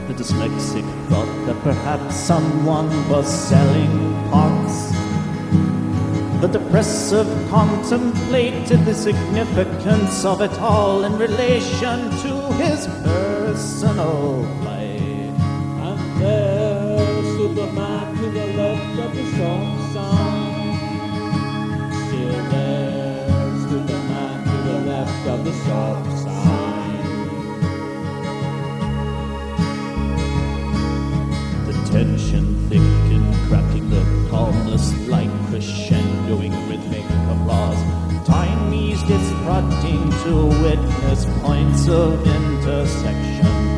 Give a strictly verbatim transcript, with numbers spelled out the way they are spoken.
The dyslexic thought that perhaps someone was selling pots. The depressive contemplated the significance of it all in relation to his personal plight. And there stood the man to the left of the shop sign. Still there stood the man to the left of the shop sign. The tension thick and cracking, the calmless light crescendoing rhythmic applause. Time eased its prodding to witness points of intersection.